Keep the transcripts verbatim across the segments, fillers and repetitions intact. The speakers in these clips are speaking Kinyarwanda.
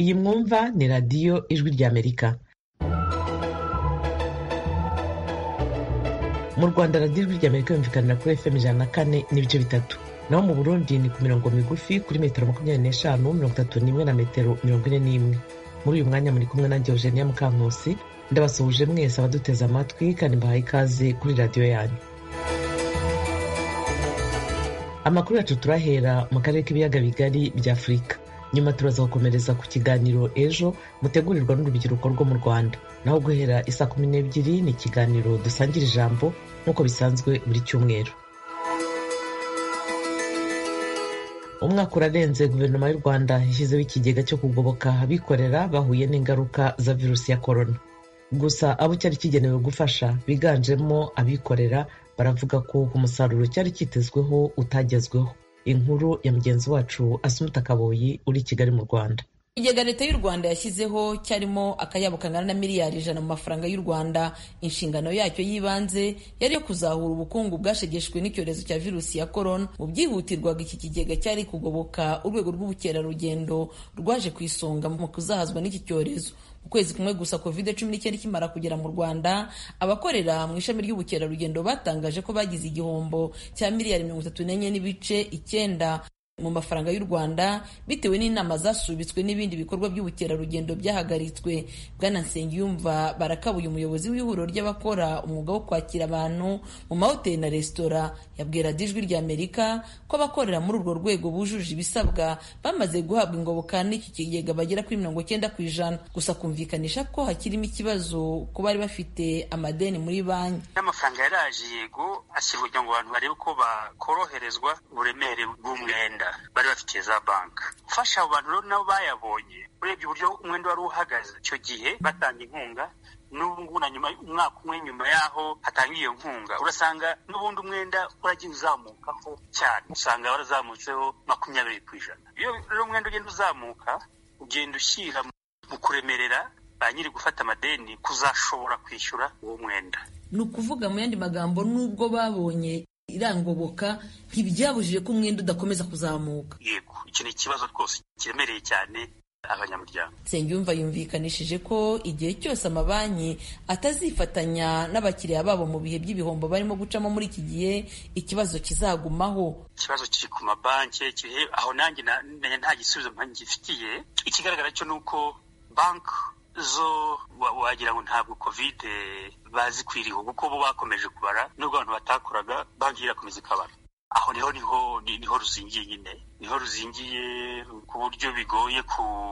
Iyi mwumva ni radiyo Ijwi ry'Amerika. Mu Rwanda radiyo Ijwi ry'Amerika yumvikanira kuri F M ijana na kane n'ibice bitatu. Naho mu Burundi ni ku mirongo migufi kuri metero makumyabiri n'eshanu, mirongo itatu n'imwe na metero mirongo ine n'imwe. Muri uyu mwanya muri kumwe nanjye Eugenia Mukankusi, ndabasuhuje mwese abaduteze amatwi kandi mbahaye ikaze kuri radiyo yanyu. Amakuru yacu turahera mu karere k'ibiyaga bigari bya Afurika. Nyuma turaza gukomereza ku kiganiro ejo mutegurirwa n'urubyiruko rwo mu Rwanda. Naho guhera isa kumi n'ebyiri ni ikiganiro dusangira ijambo nk'uko bisanzwe buri cyumweru. Umwaka urarenze guverinoma y'u Rwanda yashyizeho ikigega cyo kugoboka abikorera bahuye n'ingaruka za virusi ya korona. Gusa abo cyari kigenewe gufasha biganjemo abikorera baravuga ko umusaruro cyari kitezweho utagezweho. Inkuru ya mugenzi wacu Asumuta Kaboyi uri i Kigali mu Rwanda. Ikigega leta y'u Rwanda yashyizeho cyarimo akayabo kangana na miliyari ijana mu mafaranga y'u Rwanda. Inshingano yacyo y'ibanze yari yo kuzahura ubukungu bwashegeshwe n'icyorezo cya virusi ya korona. Mu byihutirwaga iki kigega cyari kugoboka urwego rw'ubukerarugendo rwaje ku isonga mu kuzahazwa n'iki cyorezo. Ukwezi kumwe gusa covid cumi n'icyenda ikimara kugera mu Rwanda, abakorera mu ishami ry'ubukerarugendo batangaje ko bagize igihombo cya miliyari mirongo itatu n'enye n'ibice icyenda mu mafaranga y'u Rwanda bitewe n'inama zasubitswe n'ibindi bikorwa by'ubukerarugendo byahagaritswe. Bwana Nsengiyumva Barakabuye, umuyobozi w'ihuriro ry'abakora umwuga wo kwakira abantu mu mahoteli na resitora, yabwira Ijwi ry'Amerika ko abakorera muri urwo rwego bujuje ibisabwa bamaze guhabwa ingoboka n'iki kigega bagera kuri mirongo cyenda ku ijana. Gusa kumvikanisha ko hakirimo ikibazo ko bari bafite amadeni muri banki. N'amafaranga yaraje yego ashyirwa kugira ngo abantu barebe ko bakoroherezwa uburemere bw'umwenda bari bafitiye za banki. Ufasha abo bantu rero nabo bayabonye, urebye uburyo umwenda wari uhagaze icyo gihe batanga inkunga, n'ubu ngubu na nyuma umwaka umwe nyuma yaho hatanga iyo nkunga urasanga n'ubundi umwenda uragiye uzamukaho cyane, usanga warazamutseho makumyabiri ku ijana. Iyo rero umwenda ugenda uzamuka ugenda ushyira mu kuremerera ba nyiri gufata amadeni kuzashobora kwishyura uwo mwenda. Ni ukuvuga mu yandi magambo, nubwo babonye irangoboka ntibyabujije ko umwenda udakomeza kuzamuka. Yego, iki ni ikibazo rwose kiremereye cyane abanyamuryango. Nsengiyumva yumvikanishije ko igihe cyose amabanki atazifatanya n'abakiriya babo mu bihe by'ibihombo barimo gucamo muri iki gihe, ikibazo kizagumaho. Ikibazo kiri ku mabanki, kiri aho nanjye nta gisubizo ngifitiye. Ikigaragara cyo ni uko banki zo wagira ngo ntabwo covid bazikwiriho, kuko bo bakomeje kubara nubwo abantu batakoraga banki irakomeza ikabara. Aho niho niho niho ruzingiye nyine, niho ruzingiye ku buryo bigoye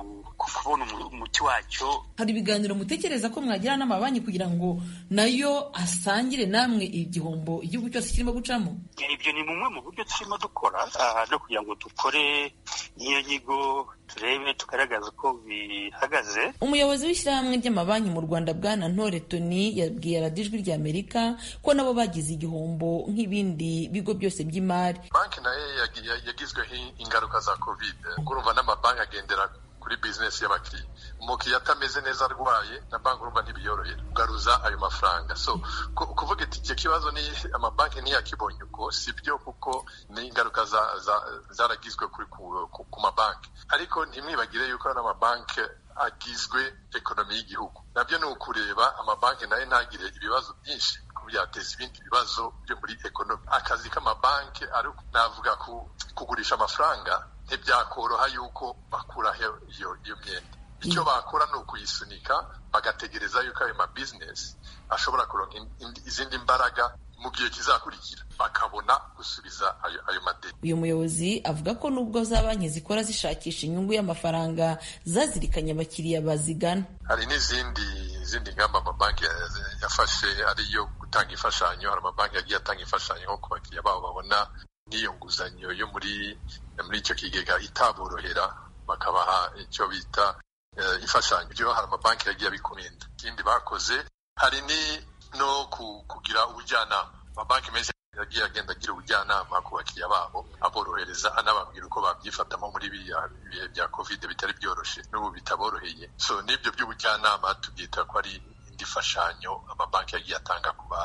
kubona umuti wacyo. Hari ibiganiro mutekereza ko mwagira n'amabanki kugira ngo nayo asangire namwe igihombo igihugu cyose kirimo gucamo? Ibyo ni bumwe mu buryo turimo dukora, no kugira ngo dukore n'iyo nyigo turebe tugaragaza ko bihagaze. Umuyobozi w'ishyirahamwe ry'amabanki mu Rwanda Bwana Ntore Tony yabwiye radiyo Ijwi ry'Amerika ko nabo bagize igihombo nk'ibindi bigo byose by'imari. Banki nayo yagizweho ingaruka za covid. Urumva n'amabanki agendera kuri business y'abakiriya. Umukiriya atameze neza arwaye na banki urumva ntibiyorohera kugaruza ayo mafaranga. So kuvuga ati icyo kibazo ni amabanki ntiyakibonye uko sibyo, kuko ni ingaruka zaragizwe kuri ku mabanki. Ariko ntimwibagire yuko n'amabanki agizwe ekonomi y'igihugu. Nabyo ni ukureba amabanki nayo ntagire ibibazo byinshi byateza ibindi bibazo byo muri ekonomi. Akazi k'amabanki ari navuga kugurisha amafaranga, ntibyakoroha yuko bakuraho iyo iyo myenda. Icyo bakora ni ukuyisunika bagategereza yuko ayo mabizinesi ashobora kuronka izindi mbaraga mu gihe kizakurikira, bakabona gusubiza ayo, ayo madeni. Uyu muyobozi avuga ko nubwo za banki zikora zishakisha inyungu y'amafaranga, zazirikanye abakiriya bazigana. Hari n'izindi izindi ngamba amabanki yafashe ariyo gutanga imfashanyo. Hari amabanki yagiye atanga imfashanyo nko ku bakiriya babo babona n'iyo nguzanyo yo muri muri icyo kigega itaborohera, bakabaha icyo bita uh, imfashanyo. Byo hari amabanki yagiye abikomenda. Ikindi bakoze hari ni no kugira ubujyanama. Amabanki menshi yagiye agenda agira ubujyanama ku bakiriya babo, aborohereza anababwira uko babyifatamo muri bihe bya covid bitari byoroshe n'ubu bitaboroheye. So n'ibyo by'ubujyanama tubyita ko ari indi fashanyo amabanki yagiye atanga ku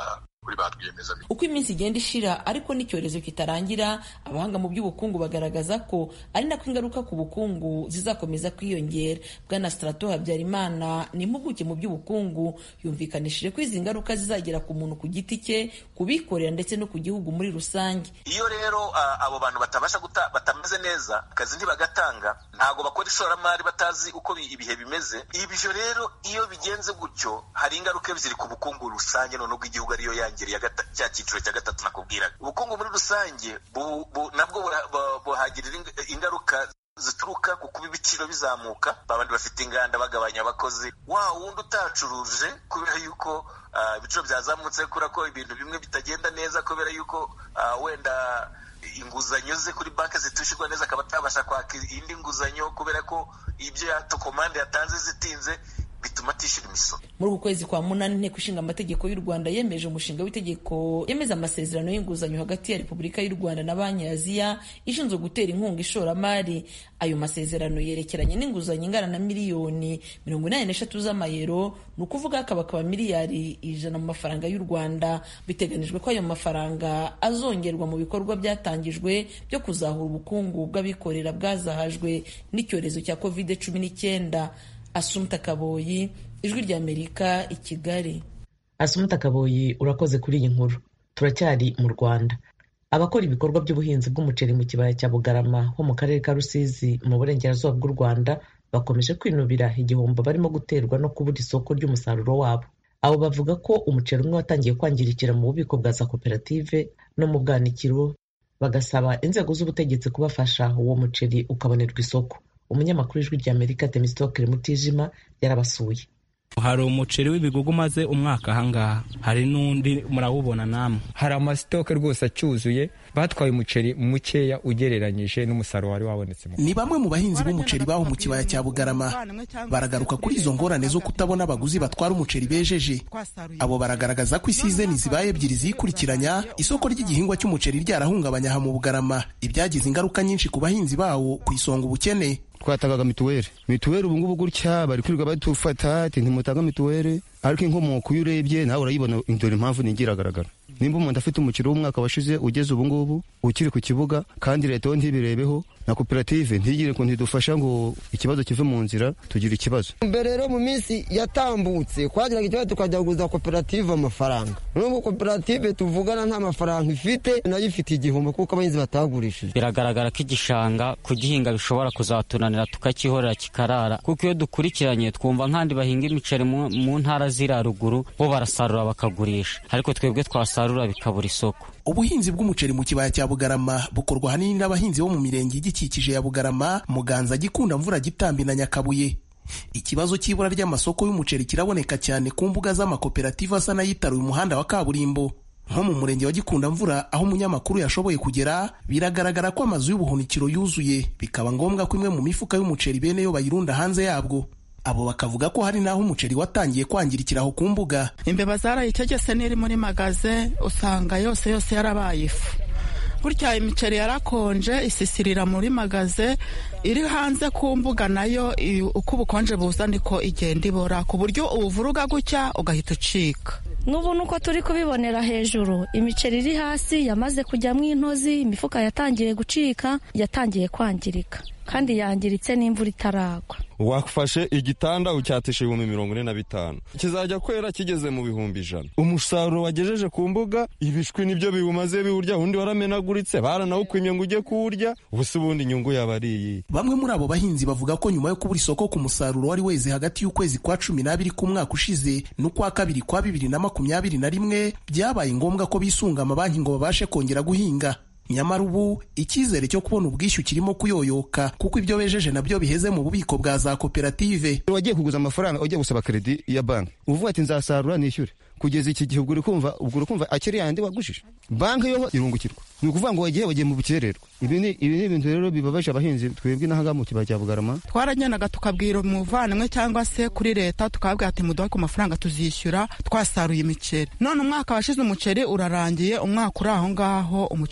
kuri ba rwiyemezamirimo. Uko iminsi igenda ishira ariko n'icyorezo kitarangira, abahanga mu by'ubukungu bagaragaza ko ari nako ingaruka ku bukungu zizakomeza kwiyongera. Bwana Strato Habyarimana ni impuguke mu by'ubukungu, yumvikanishije ko izi ngaruka zizagera ku muntu ku giti cye, kubikorera ndetse no ku gihugu muri rusange. Iyo rero uh, abo bantu batabasha guta batameze neza, akazi ntibagatanga, ntago bakora ishoramari batazi uko ibihe bimeze. Ibyo rero iyo bigenze gutyo, hari ingaruka ziri ku bukungu rusange, none ubwo igihugu ariyo yangiriye cya cyiciro cya gatatu nakubwira. Ubukungu muri rusange bu, bu, nabwo buhagirira ingaruka zituruka ku kuba ibiciro bizamuka, babandi bafite inganda bagabanya abakozi, wa wundi utacuruje kubera yuko uh, ibiciro byazamutse, kura ko ibintu bimwe bitagenda neza kubera yuko uh, wenda inguzanyo ze kuri banki zitushirwa neza, akaba atabasha kwaka indi nguzanyo kubera ko ibyo yatokomande yatanze zitinze, bituma atishira imisoro. Muri uku kwezi kwa munani, inteko ishinga amategeko y'u Rwanda yemeje umushinga w'itegeko yemeza amasezerano y'inguzanyo hagati ya Repubulika y'u Rwanda na Banki ya Aziya ishinzwe gutera inkunga ishoramari. Ayo masezerano yerekeranye n'inguzanyo ingana na miliyoni mirongo inani n'eshatu z'amayero, ni ukuvuga akabakaba miliyari ijana mu mafaranga y'u Rwanda. Biteganijwe ko ayo mafaranga azongerwa mu bikorwa byatangijwe byo kuzahura ubukungu bw'abikorera bwazahajwe n'icyorezo cya covid cumi n'icyenda. Asumta Kaboyi, Ijwi ry'Amerika, i Kigali. Asumta Kaboyi, urakoze kuri iyi nkuru. Turacyari mu Rwanda. Abakora ibikorwa by'ubuhinzi bw'umuceri mu kibaya cya Bugarama ho mu karere ka Rusizi mu burengerazuba bw'u Rwanda bakomeje kwinubira igihombo barimo guterwa no kubura isoko ry'umusaruro wabo. Abo bavuga ko umuceri umwe watangiye kwangirikira mu bubiko bwa za koperative no mu bwanikiro, bagasaba inzego z'ubutegetsi kubafasha uwo muceri ukabonerwa isoko. Umunyamakuru w'Ijwi ry'Amerika Temistokere Mutijima yarabasuye. Hari umuceri w'ibigugu maze umwaka ahangaha, hari n'undi murawubona namwe. Hari amasitoke rwose acyuzuye, batwaye umuceri mukeya ugereranyije n'umusaruro wari wabonetse. Ni bamwe mu bahinzi b'umuceri baho mu kibaya cya Bugarama baragaruka kuri izo ngorane zo kutabona abaguzi batwara umuceri bejeje. Abo baragaragaza ko isizeni zibaye ebyiri zikurikiranya isoko ry'igihingwa cy'umuceri ryarahungabanya aha mu Bugarama, ibyagize ingaruka nyinshi ku bahinzi bawo, ku isonga ubukene. Twatagaga mituweli mituweli ubu ngubu gutya bari kwirirwa batufata ati ntimutanga mituweli, ariko inkomoko iyo urebye nawe urayibona. Indoro impamvu ningiragaragara, nimba umuntu afite umukiro w'umwaka washize ugeze ubu ngubu ukiri ku kibuga, kandi leta yo ntibirebeho na koperative ntigire ko ntidufasha ngo ikibazo kive mu nzira, tugira ikibazo. Mbere rero mu minsi yatambutse twagiraga ikibazo tukajya kuguza koperative amafaranga, n'ubu koperative tuvugana nta mafaranga ifite, nayo ifite igihombo kuko abahinzi batagurishije. Biragaragara ko igishanga kugihinga bishobora kuzatunanira tukakihorera kikarara, kuko iyo dukurikiranye twumva nk'andi bahinga imiceri mu ntara zira ruguru bo barasarura bakagurisha, ariko twebwe twasarura bikabura isoko. Ubuhinzi bw'umuceri mu kibaya cya Bugarama bukorwa hanini n'abahinzi bo mu mirenge igikikije ya Bugarama, Muganza, Gikunda, Mvura, Gitambi na Nyakabuye. Ikibazo cy'ibura ry'amasoko y'umuceri kiraboneka cyane ku mbuga z'amakoperative asa n'ayitaruye umuhanda wa kaburimbo. Nko mu murenge wa Gikunda Mvura aho umunyamakuru yashoboye kugera, biragaragara ko amazu y'ubuhunikiro yuzuye, bikaba ngombwa ko imwe mu mifuka y'umuceri bene yo bayirunda hanze yabwo. Abo bakavuga ko hari naho umuceri watangiye kwangirikira aho ku mbuga. Imbeba zarayitegese n'iri muri magaze, usanga yose yose yarabaye ifu. Burya imiceri yarakonje isisirira muri magaze, iri hanze ku mbuga nayo uko ubukonje buza niko igenda ibora, ku buryo ubuvuruga gutya ugahita ucika. Nubu nuko turi kubibonera hejuru, imiceri iri hasi yamaze kujyamo intozi, imifuka yatangiye gucika, yatangiye kwangirika, kandi yangiritse n'imvura itaragwa. Wakufashe igitanda ucyatisha ibihumbi mirongo ine na bitanu, kizajya kwera kigeze mu bihumbi ijana. Umusaruro wagejeje ku mbuga, ibishwi nibyo biwumaze biwurya, undi waramenaguritse baranawukwimye ngo ujye kuwurya, ubusa ubundi inyungu yaba ari iyi. Bamwe muri abo bahinzi bavuga ko nyuma yo kubura isoko ku musaruro wari weze hagati y'ukwezi kwa cumi n'abiri k'umwaka ushize n'ukwa kabiri kwa bibiri na makumyabiri na rimwe, byabaye ngombwa ko bisunga amabanki ngo babashe kongera guhinga. Nyamara ubu icyizere cyo kubona ubwishyu kirimo kuyoyoka, kuko ibyo bejeje nabyo biheze mu bubiko bwa za koperative. Wagiye kuguza amafaranga ujye gusaba kredi ya banki, uvuga ati nzasarura nishyure, kugeza iki gihe uri kumva ubwo uri kumva akiri yandi wagujije, banki yo irungukirwa. Ni ukuvuga ngo wagiye wagiye mu bukererwa. Ibi ni ibi ni ibintu rero bibabaje abahinzi twebwe n'ahaga mu kibaya cya Bugarama. Twaragendaga tukabwira umuvanimwe cyangwa se kuri leta tukabwira ati muduhe ku mafaranga tuzishyura twasaruye imiceri. None umwaka washize umuceri urarangiye, umwaka uri aho ngaho umuceri uta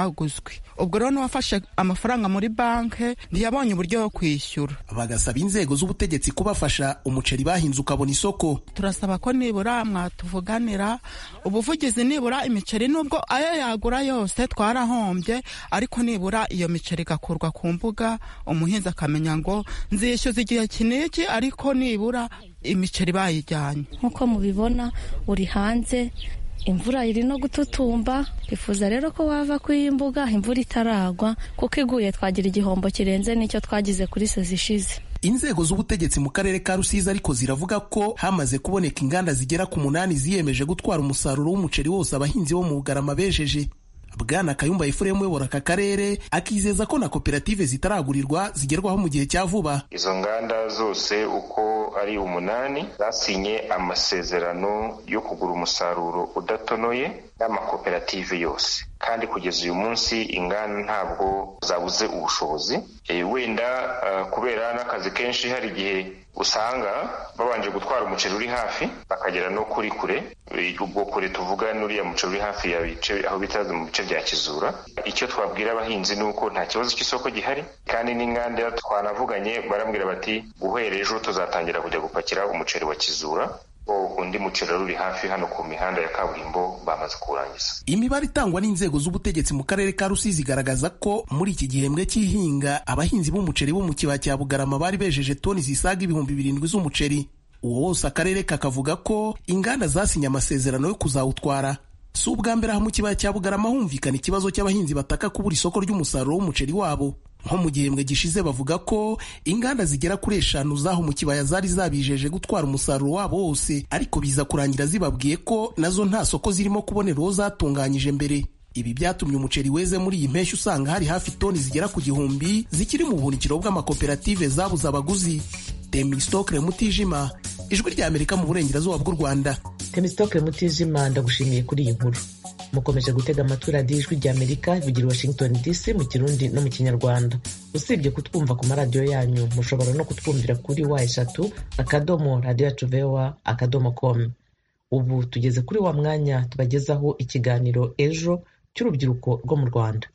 cyaguzwe. Ubwo rero n'uwafashe amafaranga muri banki ntiyabonye uburyo bwo kwishyura. Bagasaba inzego z'ubutegetsi kubafasha umuceri bahinze ukabona isoko. Turasaba ko nibura mwatuvuganira ubuvugizi, nibura imiceri nubwo ayo yagura yose twarahombye, ariko nibura iyo miceri igakurwa ku mbuga, umuhinzi akamenya ngo nzishyuza igihe kiniki, ariko nibura imiceri bayijyanye. Nk'uko mubibona uri hanze, imvura iri no gututumba, twifuza rero ko wava ku imbuga imvura itaragwa, kuko iguye twagira igihombo kirenze n'icyo twagize kuri sezi ishize. Inzego z'ubutegetsi mu karere ka Rusizi ariko ziravuga ko hamaze kuboneka inganda zigera ku munani ziyemeje gutwara umusaruro w'umuceri wose abahinzi bo mu Bugarama bejeje. Bwana Kayumba Ephraim uyobora aka karere akizeza ko na koperative zitaragurirwa zigerwaho mu gihe cya vuba. Izo nganda zose uko ari umunani zasinye amasezerano yo kugura umusaruro udatonoye n'amakoperative yose, kandi kugeza uyu munsi inganda ntabwo zabuze ubushobozi. E, wenda uh, kubera n'akazi kenshi hari igihe usanga babanje gutwara umuceri uri hafi bakagera no kuri kure. Ubwo kure tuvuga n'uriya muceri uri hafi ya bice aho bitaza mu bice bya Kizura. Icyo twabwira abahinzi nuko nta kibazo cy'isoko gihari, kandi n'inganda twanavuganye barambwira bati guhera ejo tuzatangira kujya gupakira umuceri wa Kizura. Undi muceri uri hafi hano ku mihanda ya kaburimbo bamaze kurangiza. Imibare itangwa n'inzego z'ubutegetsi mu karere ka Rusizi igaragaza ko muri iki gihembwe cy'ihinga abahinzi b'umuceri bo mu kibaya cya Bugarama bari bejeje toni zisaga ibihumbi birindwi z'umuceri. Uwo wose akarere kakavuga ko inganda zasinye amasezerano yo kuzawutwara. Si ubwa mbere aha mu kibaya cya Bugarama humvikana ikibazo cy'abahinzi bataka kubura isoko ry'umusaruro w'umuceri wabo. Nko mu gihembwe gishize bavuga ko inganda zigera kuri eshanu zaho mu kibaya zari zabijeje gutwara umusaruro wabo wose, ariko biza kurangira zibabwiye ko nazo nta soko zirimo kubonera uwo zatunganyije mbere. Ibi byatumye umuceri weze muri iyi mpeshyi usanga hari hafi toni zigera ku gihumbi zikiri mu buhunikiro bw'amakoperative zabuze abaguzi. Temistokle Mutijima, Ijwi rya Amerika mu burengerazuba bw'u Rwanda. Temistokle Mutijima, ndagushimiye kuri iyi nkuru. Mukomeje gutega amatwi radiyo Ijwi rya Amerika bigira Washington D C mu Kirundi no mu Kinyarwanda. Usibye kutwumva ku maradiyo yanyu, mushobora no kutwumvira kuri wa eshatu akadomo radiyo yacu voa akadomo com. Ubu tugeze kuri wa mwanya tubagezaho ikiganiro ejo cy'urubyiruko rwo mu Rwanda.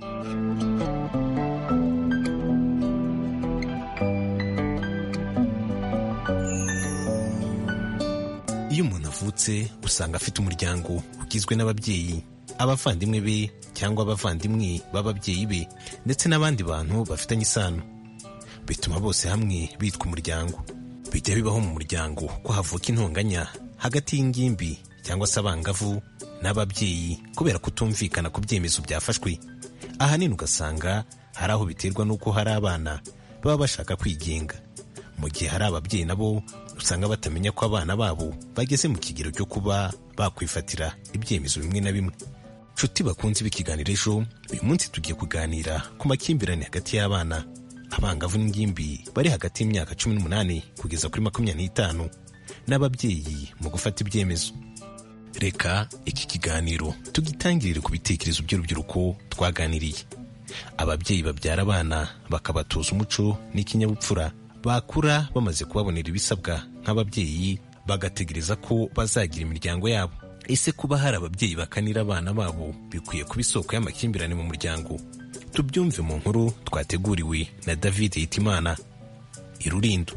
Iyo umuntu avutse usanga afite umuryango ugizwe n'ababyeyi, abavandimwe be cyangwa abavandimwe b'ababyeyi be ndetse n'abandi bantu bafitanye isano. Bituma bose hamwe bitwa umuryango. Bijya bibaho mu muryango ko havuka intonganya hagati y'ingimbi cyangwa se abangavu n'ababyeyi kubera kutumvikana ku byemezo byafashwe. Ahanini ugasanga hari aho biterwa n'uko hari abana baba bashaka kwigenga, mu gihe hari ababyeyi nabo usanga batamenya ko abana babo bageze mu kigero cyo kuba bakwifatira ibyemezo bimwe na bimwe. Nshuti bakunze b'ikiganiro ejo, uyu munsi tugiye kuganira ku makimbirane hagati y'abana, abangavu n'ingimbi bari hagati y'imyaka cumi n'umunani kugeza kuri makumyabiri n'itanu n'ababyeyi mu gufata ibyemezo. Reka iki kiganiro tugitangirire ku bitekerezo by'urubyiruko twaganiriye. Ababyeyi babyara abana bakabatoza umuco n'ikinyabupfura, bakura bamaze kubabonera ibisabwa nk'ababyeyi bagategereza ko bazagira imiryango yabo. Ese kuba hari ababyeyi bakanira abana babo bikwiye kuba isoko y'amakimbirane mu muryango? Tubyumve mu nkuru twateguriwe na David Hitimana i Rulindo.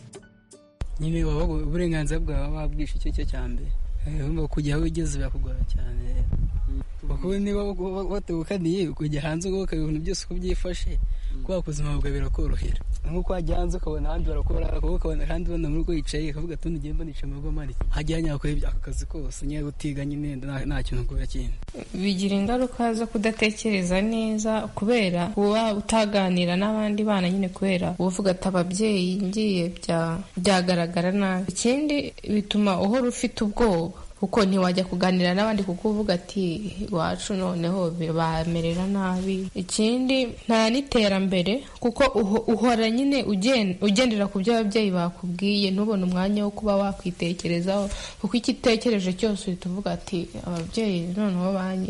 Nyine wabaga uburenganzira bwawe babwishe icyo cyo cyambere. Urumva kujya aho ugeze bakugora cyane. Bakubona niba wategukaniye kujya hanze ngo ibintu byose uko byifashe, kuba ubuzima bwawe birakorohera. Nkuko wajya hanze ukabona ahandi barakora, ukabona kandi ubona muri uko yicaye akavuga ati ngiye mba nicaye mu rugo mari. Hajya nyakora aka kazi kose nyine gutiga nyine nta kintu kubera kindi. Bigira ingaruka zo kudatekereza neza kubera kuba utaganira n'abandi bana nyine kubera uvuga ati ababyeyi ngiye byagaragara nabi. Ikindi bituma uhora ufite ubwoba kuko ntiwajya kuganira n'abandi kuko uvuga ati iwacu noneho bamerera nabi. Ikindi nta n'iterambere kuko uhora nyine ugendera ku byo ababyeyi bakubwiye, ntubone umwanya wo kuba wakwitekerezaho kuko icyo itekereje cyose uhita uvuga ati ababyeyi noneho banyica.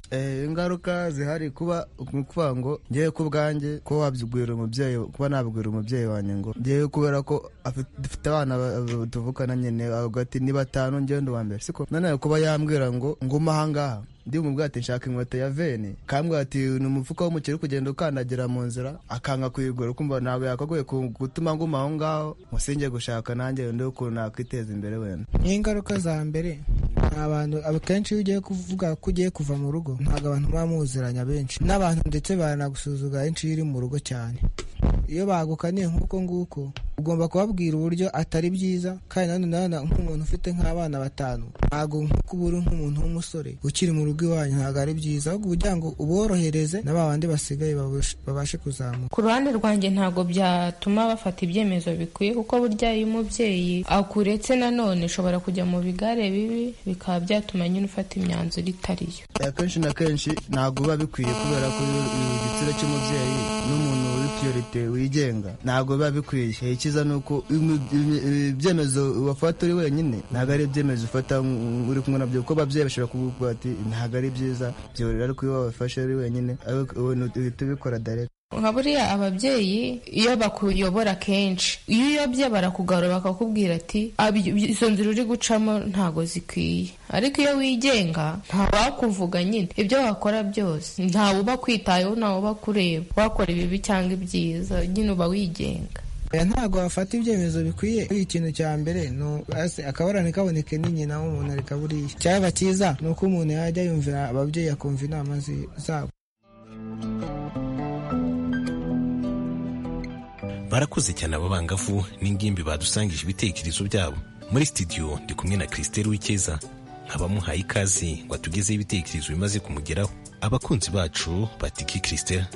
ingaruka zihari kuba kuvuga ngo ngiye ku bwanjye ko wabwira umubyeyi kuba nabwira umubyeyi wanjye ngo ngiye kubera ko dufite abana tuvukana nyine hagati ni batanu ngendo wa mbere siko nanone kuba yambwira ngo nguma ahangaha ndi umubwira ati nshaka inkweto ya veni kambwira ati ni umufuka w'umukeri kugenda ukandagira mu nzira akanga kuyigura kumva ntabwo yakagoye gutuma nguma aho ngaho musinge gushaka nanjye undi ukuntu nakwiteza imbere wenda. Ingaruka za mbere abantu akenshi iyo ugiye kuvuga ko ugiye kuva mu rugo ntabwo abantu baba muziranya benshi n'abantu ndetse baranagusuzugura henshi iyo uri mu rugo cyane. Iyo bagukaniye nk'uko nguko ugomba kubabwira uburyo atari byiza kandi nanone nk'umuntu ufite nk'abana batanu ntabwo nk'uko uba uri nk'umuntu w'umusore ukiri mu rugo iwanyu ntabwo ari byiza ahubwo kugira ngo uborohereze na ba bandi basigaye babashe kuzamuka. Ku ruhande rwanjye ntabwo byatuma bafata ibyemezo bikwiye kuko burya iyo umubyeyi akuretse nanone ushobora kujya mu bigare bibi bikaba byatuma nyine ufata imyanzuro itariyo. Akenshi na kenshi ntabwo biba bikwiye kubera ko igitsina cy'umubyeyi n'umuntu uri priorite wigenga ntabwo biba bikwiye. Ikiza ni uko ibyemezo wafata uri wenyine ntabwo ari ibyemezo ufata uri kumwe nabyo kuko ababyeyi bashobora kuvuga ati ntabwo ari byiza byorera ariko iyo wabafashe uri wenyine uhita ubikora direct. nka buriya ababyeyi iyo bakuyobora kenshi iyo uyobye barakugarura bakakubwira ati izo nzira uri gucamo ntago zikwiye ariko iyo wigenga ntawakuvuga nyine ibyo wakora byose ntawe uba kwitayeho ntawe uba kureba wakora ibibi cyangwa ibyiza nyine uba wigenga. Ntabwo wafata ibyemezo bikwiye. Ikintu cya mbere akabarane kaboneke ni nyina w'umuntu areka buriya cyaba cyiza ni uko umuntu yajya yumvira ababyeyi akumva inama zabo. Barakoze cyane abo bangavu n'ingimbi badusangije ibitekerezo byabo. Muri studio ndi kumwe na Christelle Wikeza nkabamuhaye ikaze ngo atugezeho ibitekerezo bimaze kumugeraho. Abakunzi bacu batiki Christelle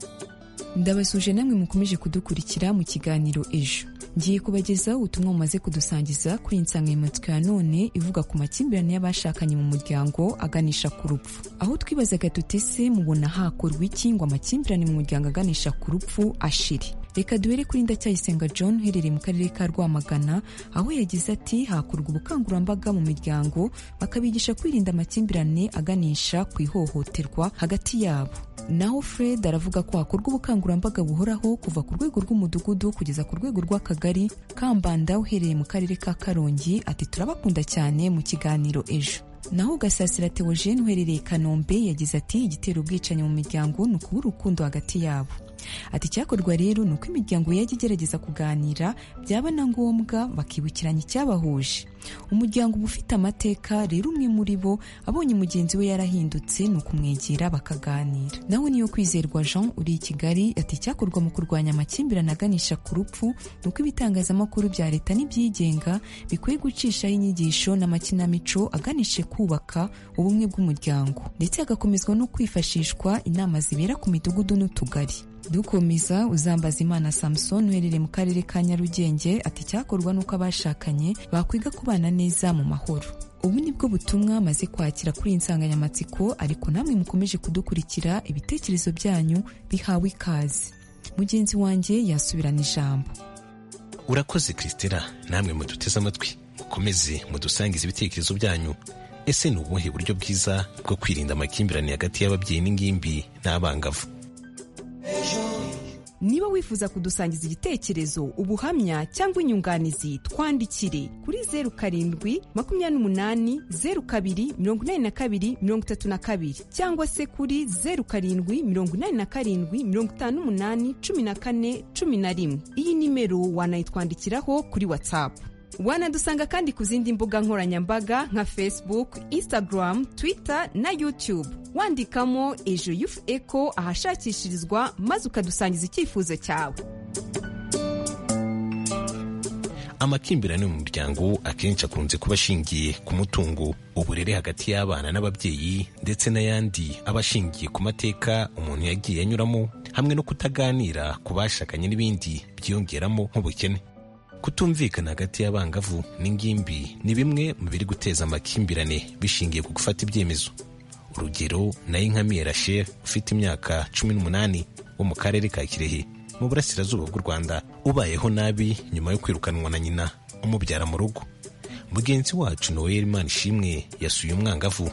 ndabasuje namwe mukomeje kudukurikira mu kiganiro ejo. Ngiye kubagezaho ubutumwa mumaze kudusangiza kuri insanganyamatsiko ya none ivuga ku makimbirane y'abashakanye mu muryango aganisha ku rupfu. Aho twibazaga tutese mubona hakorwa iki ngo amakimbirane mu muryango aganisha ku rupfu ashire. Reka duhere kuri Ndacyayisenga John uherereye mu karere ka Rwamagana aho yagize ati hakorwa ubukangurambaga mu miryango bakabigisha kwirinda amakimbirane aganisha ku ihohoterwa hagati yabo. Naho Fred aravuga ko hakorwa ubukangurambaga buhoraho kuva ku rwego rw'umudugudu kugeza ku rwego rw'akagari. Kambanda uherereye mu karere ka Karongi ati turabakunda cyane mu kiganiro ejo. Naho Gasasira Theogene uherereye Kanombe yagize ati igitera ubwicanyi mu miryango ni ukubura urukundo hagati yabo. Ati cyakorwa rero ni uko imiryango yajya igerageza kuganira byaba na ngombwa bakibukiranya icyabahuje. Umuryango uba ufite amateka rero umwe muri bo abonye mugenzi we yarahindutse ni ukumwegera bakaganira. Naho niyo kwizerwa Jean uri i Kigali ati cyakorwa mu kurwanya amakimbirane aganisha ku rupfu ni uko ibitangazamakuru bya leta n'ibyigenga bikwiye gucishaho inyigisho n'amakinamico aganishe kubaka ubumwe bw'umuryango ndetse hagakomezwa no kwifashishwa inama zibera ku midugudu n'utugari. Dukomeza Uzambazimana Samson uherereye mu karere ka Nyarugenge ati cyakorwa nuko abashakanye bakwiga kubana neza mu mahoro. Ubu nibwo butumwa maze kwakira kuri insanganyamatsiko ariko namwe mukomeje kudukurikira ibitekerezo byanyu bihawe ikaze. Mugenzi wanjye yasubirana ijambo. Urakoze Christella namwe muduteze amatwi mukomeze mudusangiza ibitekerezo byanyu. Ese ni ubuhe buryo bwiza bwo kwirinda amakimbirane hagati y'ababyeyi n'ingimbi n'abangavu? Niba wifuza kudusangiza igitekerezo ubuhamya cyangwa inyunganizi twandikire kuri zeru karindwi makumyabiri n'umunani zeru kabiri mirongo inani na kabiri mirongo itatu na kabiri cyangwa se kuri zeru karindwi mirongo inani na karindwi mirongo itanu n'umunani cumi na kane cumi na rimwe. Iyi nimero wanayitwandikiraho kuri WhatsApp. Wanadusanga kandi ku zindi mbuga nkoranyambaga nka Facebook, Instagram, Twitter na YouTube. Wandikamo Ejo Youth Echo ahashakishirizwa maze ukadusangiza icyifuzo cyawe. Amakimbirane mu muryango akenshi akunze kuba ashingiye ku mutungo, uburere hagati y'abana n'ababyeyi ndetse n'ayandi abashingiye ku mateka umuntu yagiye anyuramo hamwe no kutaganira ku bashakanye n'ibindi byiyongeramo nk'ubukene. Kutumvikana hagati y'abangavu n'ingimbi ni bimwe mu biri guteza amakimbirane bishingiye ku gufata ibyemezo. Urugero Nayinkamiye Rachel ufite imyaka cumi n'umunani wo mu karere ka Kirehe mu burasirazuba bw'u Rwanda ubayeho nabi nyuma yo kwirukanwa na nyina umubyara mu rugo. Mugenzi wacu Noel Manishimwe yasuye umwangavu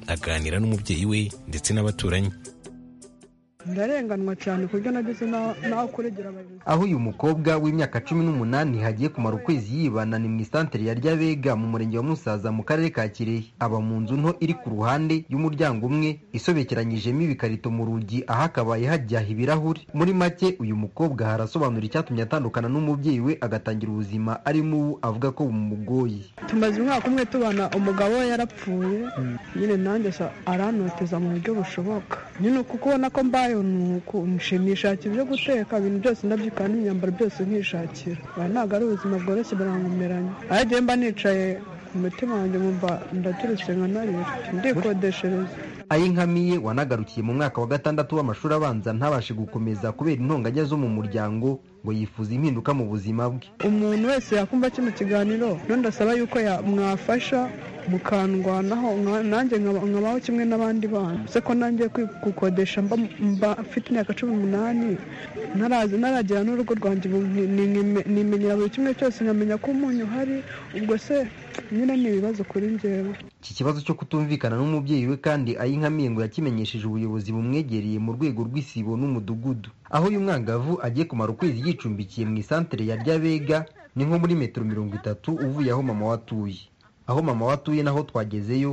aganira n'umubyeyi we ndetse n'abaturanyi. ndarenganwa cyane kuburyo nageze naho kuregera abayobozi. Aho uyu mukobwa w'imyaka cumi n'umunani hagiye kumara ukwezi yibana ni mu isantere ya Ryabega mu murenge wa Musaza mu karere ka Kirehe. Aba mu nzu nto iri ku ruhande y'umuryango umwe isobekeranyijemo ibikarito mu rugi, aho akabaye hajya ibirahuri. Muri make uyu mukobwa harasobanura icyatumye atandukana n'umubyeyi we agatangira ubuzima arimo ubu avuga ko bumugoye. Tumaze umwaka umwe tubana, umugabo we yarapfuye, nyine nanjye aranoteza mu buryo bushoboka, nyine kuko ubona ko mbaye nuko nshimishakira ibyo guteka, ibintu byose ndabyikana, n'imyambaro byose nkishakira. Ntabwo ari ubuzima bworoshye burangumiranye. Agiye mba nicaye ku mutima wanjye mumva ndaturutse nka narira ndikodeshereza. Ayinkamiye wanagarukiye mu mwaka wa gatandatu w'amashuri abanza ntabashe gukomeza kubera intonganya zo mu muryango, ngo yifuza impinduka mu buzima bwe. Umuntu wese yakumva kino kiganiro none ndasaba yuko mwafasha mukandwanaho, nanjye nkabaho kimwe n'abandi bana. Se ko nanjye gukodesha mba mfite imyaka cumi n'umunani, narazi naragera n'urugo rwanjye nimenyera buri kimwe cyose, nkamenya ko umunyu uhari. Ubwo se nyine ni ibibazo kuri njyewe. Iki kibazo cyo kutumvikana n'umubyeyi we kandi Ayinkamiye ngo yakimenyesheje ubuyobozi bumwegereye mu rwego rw'isibo n'umudugudu. Aho uyu mwangavu agiye kumara ukwezi yicumbikiye mu isantere ya Ryabega ni nko muri metero mirongo itatu uvuye aho mama watuye. Aho mama watuye naho twagezeyo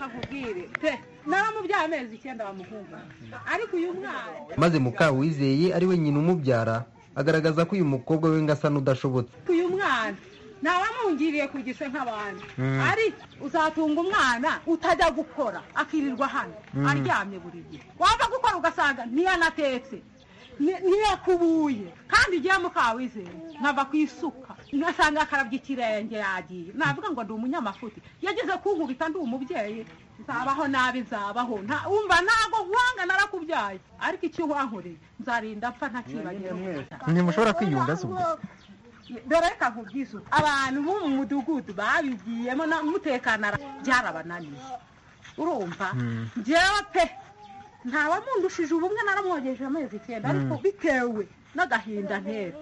naramubyaye amezi icyenda bamuhunga, ariko uyu mwana maze Mukawizeye ari we nyina umubyara agaragaza ko uyu mukobwa we ngasa n'udashobotse. Uyu mwana ntawamungiriye kugise nk'abandi, ariko uzatunga umwana utajya gukora akirirwa hano aryamye buri gihe, wava gukora ugasanga ntiyanatetse ntiyakubuye, kandi igihe Mukawizeye nkava ku isuka ngasanga akarabye ikirenge yagiye, navuga ngo ndi umunyamafuti, yageze kunkubita ndi umubyeyi, nzabaho nabi nzabaho wumva ntago nkwanga narakubyaye, ariko icyo wankoreye nzarinda mpfa ntakibagira. Ntimushobora kwiyunga se ubwo? Dore reka nkubwize, abantu bo mu mudugudu babigiyemo n'umutekano byarabananiye, urumva. Njyewe pe ntawamundushije ubumwe, naramwogeje amezi icyenda, ariko bitewe n'agahinda ntera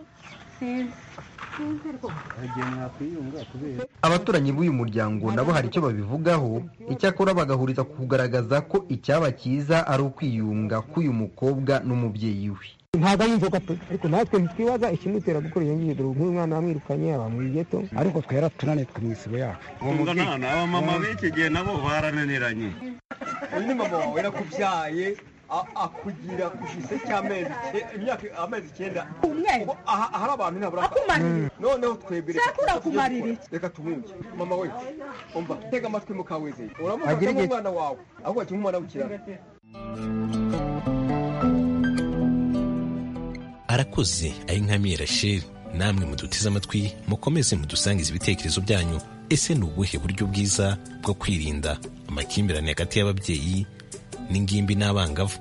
abaturanyi b'uyu muryango nabo hari icyo babivugaho. Icyakora bagahuriza kugaragaza ko icyaba cyiza ari ukwiyunga k'uyu mukobwa n'umubyeyi we. Ntabwo ari inzoga pe, ariko natwe ntitwibaza ikimutera gukora iyo ngiyo. Nk'uyu mwana wamwirukanye aba mu igeto, ariko twera tunanitwe mu isibo yacu. Umwana abamama b'iki gihe nabo barananiranye. Uyu ni mama wawe yakubyaye akugira ku gise cy'amezi imyaka amezi icyenda, ahari abantu ntaburakumarira. Noneho twebwe reka tumwumve. Mama we umva, tega amatwi Mukawizeye, uramufata nk'umwana wawe ahubwo akiri umwana w'ikirara. Arakoze Ayinkamiye Rachel. Namwe mudutize amatwi mukomeze mudusangiza ibitekerezo byanyu. Ese ni ubuhe buryo bwiza bwo kwirinda amakimbirane hagati y'ababyeyi n'ingimbi n'abangavu?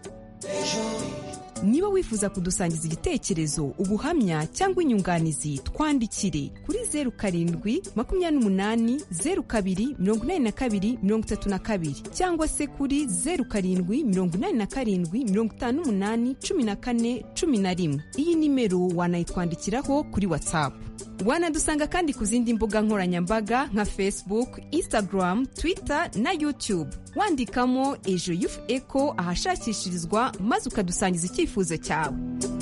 Niba wifuza kudusangiza igitekerezo, ubuhamya cyangwa inyunganizi, twandikire kuri zeru karindwi makumyabiri n'umunani zeru kabiri mirongo inani na kabiri mirongo itatu na kabiri cyangwa se kuri zeru karindwi mirongo inani na karindwi mirongo itanu n'umunani cumi na kane cumi na rimwe. Iyi nimero wanayitwandikiraho kuri WhatsApp. Wanadusanga kandi ku zindi mbuga nkoranyambaga nka Facebook, Instagram, Twitter na YouTube. Wandikamo Ejo Youth Echo ahashakishirizwa maze ukadusangiza icyifuzo cyawe.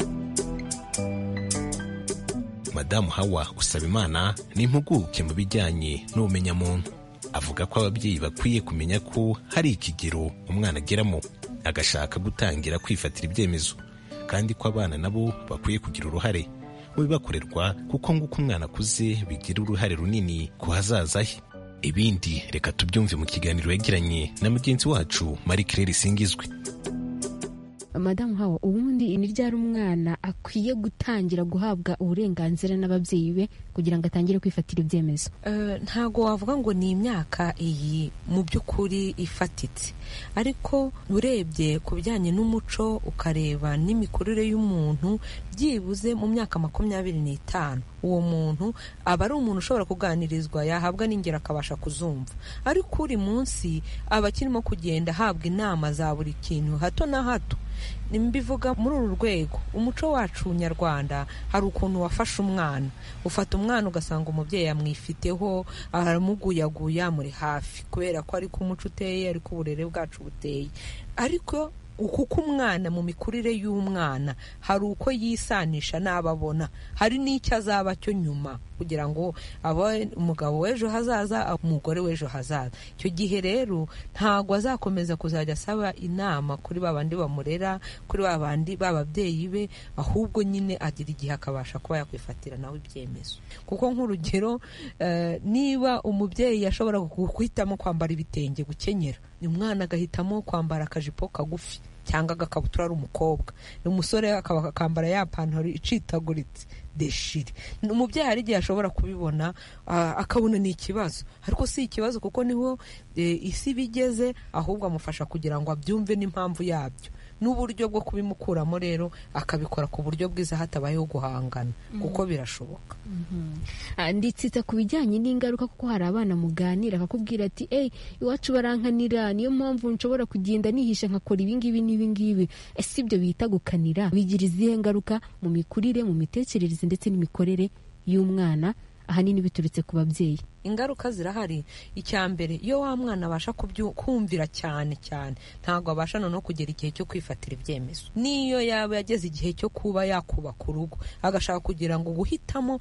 Madamu Hawa Usabimana ni impuguke mu bijyanye n'ubumenyamuntu. Avuga ko ababyeyi bakwiye kumenya ko hari ikigero umwana ageramo agashaka gutangira kwifatira ibyemezo, kandi ko abana nabo bakwiye kugira uruhare mu bibakorerwa, kuko nguko umwana akuze bigira uruhare runini ku hazaza he. Ibindi reka tubyumve mu kiganiro yagiranye na mugenzi wacu Marie Claire Singizwe. Madamu Hawa, ubundi ni ryari umwana akwiye gutangira guhabwa uburenganzira n'ababyeyi be kugira ngo atangire kwifatira ibyemezo? Uh, ntago wavuga ngo ni imyaka iyi mu by'ukuri ifatitse, ariko urebye ku bijyanye n'umuco ukareba n'imikurire y'umuntu, byibuze mu myaka makumyabiri n'itanu uwo muntu aba ari umuntu ushobora kuganirizwa, yahabwa n'ingero akabasha kuzumva. Ariko uri munsi aba akirimo kugenda ahabwa inama za buri kintu hato na hato, nimbivuga muri uru rwego umuco wacu nyarwanda hari ukuntu wafashe umwana ufata umwana ugasanga umubyeyi amwifiteho aramuguyaguya muri hafi kubera ko ari ko umuco uteye ariko uburere bwacu buteye ariko kuko umwana mu mikurire y'umwana hari uko yisanisha n'ababona hari n'icyo azaba cyo nyuma kugira ngo abe umugabo w'ejo hazaza umugore w'ejo hazaza icyo gihe rero ntago azakomeza kuzajya asaba inama kuri babandi bamurera kuri babandi bababyeyi be ahubwo nyine agira igihe akabasha kuba yakwifatira nawe ibyemezo kuko nk'urugero uh, niba umubyeyi yashobora guhitamo kwambara ibitenge gukenyera umwana agahitamo kwambara akajipo kagufi cyangwa agakabutura ari umukobwa umusore akaba akambara ya pantaro icitaguritse deshire umubyeyi hari igihe ashobora kubibona uh, akabona ni ikibazo ariko si ikibazo kuko niho e, isi bigeze ahubwo amufasha kugira ngo abyumve n'impamvu yabyo n'uburyo bwo kubimukuramo rero akabikora ku buryo bwiza hatabayeho guhangana kuko birashoboka. Nditsita ku bijyanye n'ingaruka kuko hari abana muganira akakubwira ati eh iwacu barankanira niyo mpamvu nshobora kugenda nihisha nkakora ibingibi n'ibingibi ese ibyo bita gukanira bigira izihe ngaruka mu mikurire mu mitekerereze ndetse n'imikorere y'umwana ahanini biturutse ku babyeyi? Ingaruka zirahari. Icyambere iyo wa mwana abasha kumvira cyane cyane ntago abasha no kugera igihe cyo kwifatira ibyemezo. Niyo yaba yageze igihe cyo kuba yakubaka urugo agashaka kugira ngo guhitamo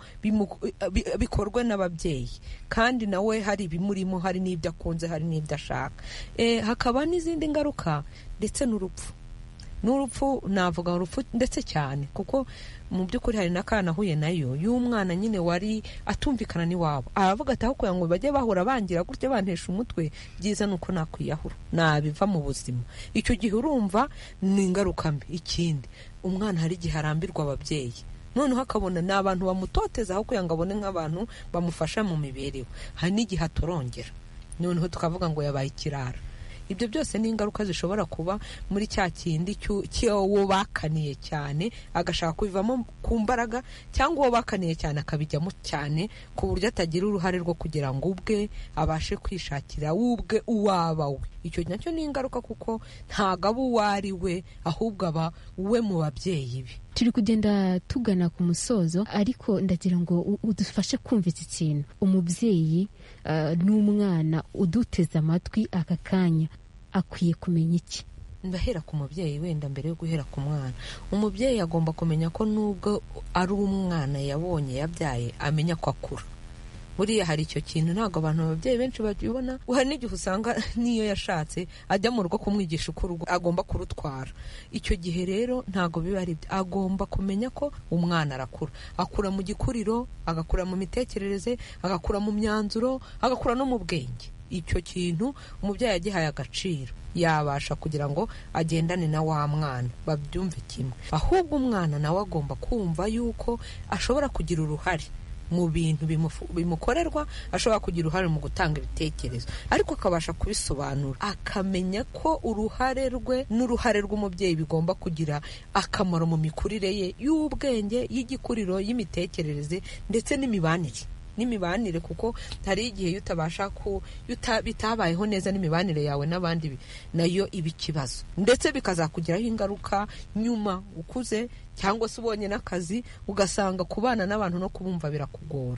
bikorwe n'ababyeyi kandi nawe hari bimurimo hari n'ibyo akunze hari n'ibyo ashaka. Eh hakaba n'izindi ngaruka ndetse n'urupfu. N'urupfu navuga urupfu ndetse cyane kuko mu by'ukuri hari nakana huye nayo y'umwana nyine wari atumvikana ni wabo aravuga ati aho kugira ngo bajye bahura bangira gutyo bantesha umutwe byiza nuko nakwiyahura nabiva mu buzima. Icyo gihe urumva ni ingaruka mbi. Ikindi umwana hari igihe arambirwa ababyeyi noneho akabona n'abantu bamutoteza aho kugira ngo abone nk'abantu bamufasha mu mibereho. Hari n'igihe atorongera noneho tukavuga ngo yabaye ikirara. Ibyo byose ni ingaruka zishobora kuba muri cya kindi cy'uwo bakaniye cyane agashaka kubivamo ku mbaraga cyangwa uwo bakaniye cyane akabijyamo cyane ku buryo atagira uruhare rwo kugira ngo ubwe abashe kwishakira ubwe uwaba we. Icyo nacyo ni ingaruka kuko ntago aba uwari we ahubwo aba we mu babyeyi be. Turi kugenda tugana ku musozo ariko ndagira ngo udufashe kumva iki kintu. Umubyeyi uh, n'umwana uduteza amatwi aka kanya akwiye kumenya iki? Ndahera ku mubyeyi wenda mbere yo guhera ku mwana. Umubyeyi agomba kumenya ko nubwo ari umwana yabonye yabyaye amenya ko akura. Buriya hari icyo kintu ntago abantu ababyeyi benshi babibona. Uhari n'igihe usanga niyo yashatse ajya mu rugo kumwigisha uko urugo agomba kurutwara. Icyo gihe rero ntago biba ari agomba kumenya ko umwana arakura. Akura mu gikuriro, agakura mu mitekerereze, agakura mu myanzuro, agakura no mu bwenge. Icyo kintu umubyeyi yagihaye agaciro yabasha kugira ngo agendane na wa mwana babyumve kimwe. Ahubwo umwana nawe agomba kumva yuko ashobora kugira uruhare mu bintu bimukorerwa, ashobora kugira uruhare mu gutanga ibitekerezo ariko akabasha kubisobanura akamenya ko uruhare rwe n'uruhare rw'umubyeyi bigomba kugira akamaro mu mikurire ye y'ubwenge, y'igikuriro, y'imitekerereze ndetse n'imibanire n'imibanire kuko hari igihe utabasha ku bitabayeho neza n'imibanire yawe n'abandi nayo ibikibazo ndetse bikazakugiraho ingaruka nyuma ukuze cyangwa se ubonye n'akazi ugasanga kubana n'abantu no kubumva birakugora.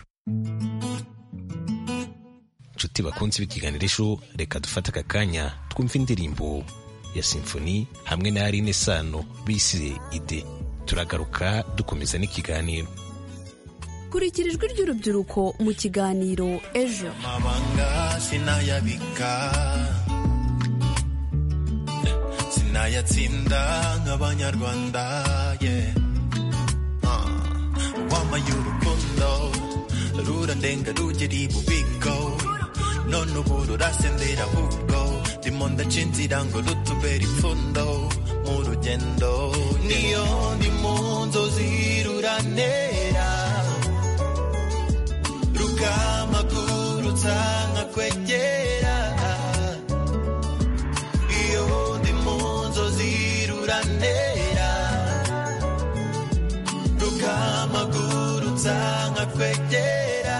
Nshuti bakunze b'ikiganirisho reka dufate aka kanya twumva indirimbo ya Symphony hamwe na Aline Sano bise Ide. Turagaruka dukomeza n'ikiganiro. Kurikira ijwi ry'urubyiruko mu kiganiro Ejo. Amabanga sinayabika sinayatsinda nk'abanyarwanda yeah. uh, wamaye urukundo rurandenga rugera ibubiko none ubu rurasendera ahubwo ndimo ndaca inzira ngo rutubera ipfundo mu rugendo niyo ndi mu nzozi ruranera rukamagurutsa nkakwegera iyo ndi mu nzozi ruranera rukamagurutsa nkakwegera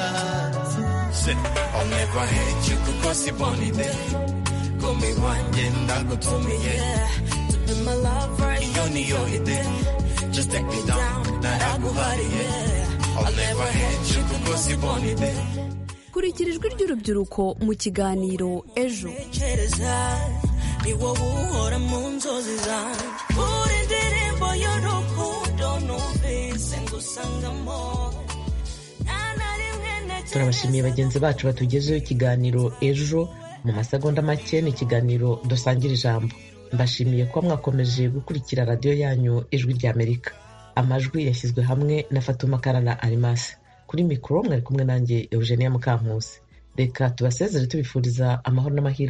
I'll never hate you kuko si bonide kumi wanjye ndagutumiye in my love right iyo niyo ide just take me down naraguhariye I'll never hate you kuko sibona ide kurikira ijwi ry'urubyiruko mu kiganiro ejo ni wowe uhora mu nzozi zanjye uri indirimbo y'urukundo numvise ngusangamo turabashimiye bagenzi bacu batugejeho ikiganiro ejo mu masegonda make ni ikiganiro dusangira ijambo mbashimiye kuba mwakomeje gukurikira radiyo yanyu ijwi ry'Amerika amajwi yashyizwe hamwe na Fatuma Karara Arimasi kuri mikoro mwari kumwe nanjye Eugenia Mukankusi reka tubasezere tubifuriza amahoro n'amahirwe